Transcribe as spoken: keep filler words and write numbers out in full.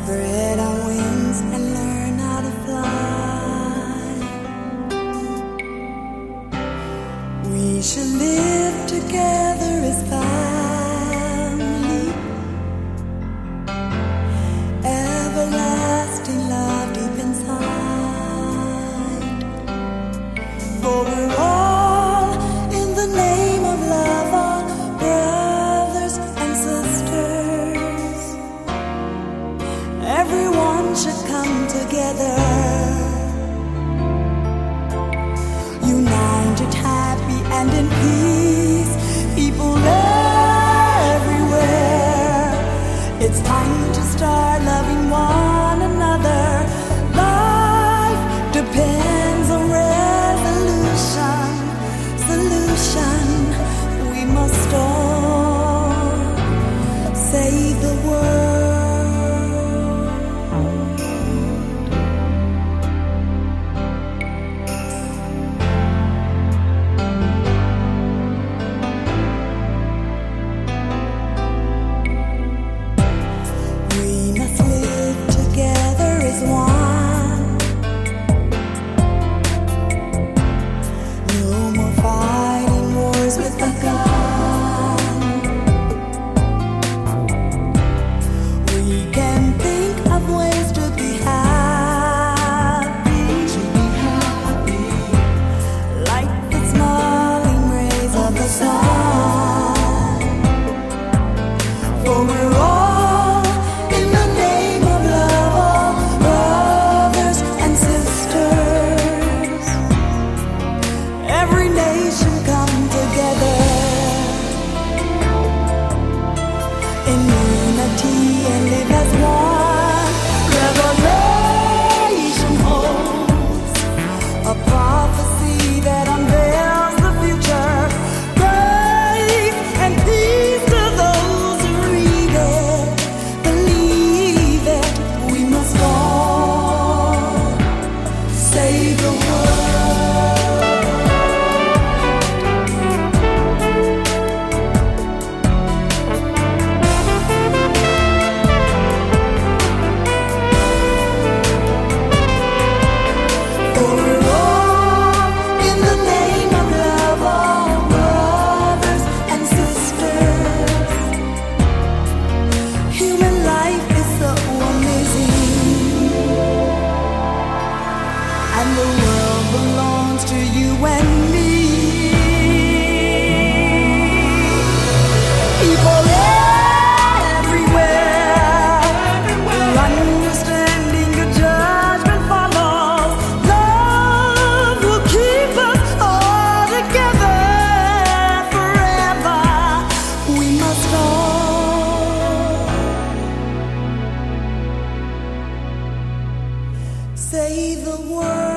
Spread our wings and learn how to fly. We should live together as family. Everlasting love deep inside. For we're all in the name of love, our brothers and sisters. Everyone should come together, united, happy, and in peace. People everywhere, it's time to start loving one another. Life depends on resolution, solution. We must all save the world. In unity and live as one. Revelation holds a prophecy that unveils the future. Grace and peace to those who read it, believe it. We must all save the and the world belongs to you and me. People everywhere, everywhere. Understanding your judgment follows. Love will keep us all together forever. We must all save the world.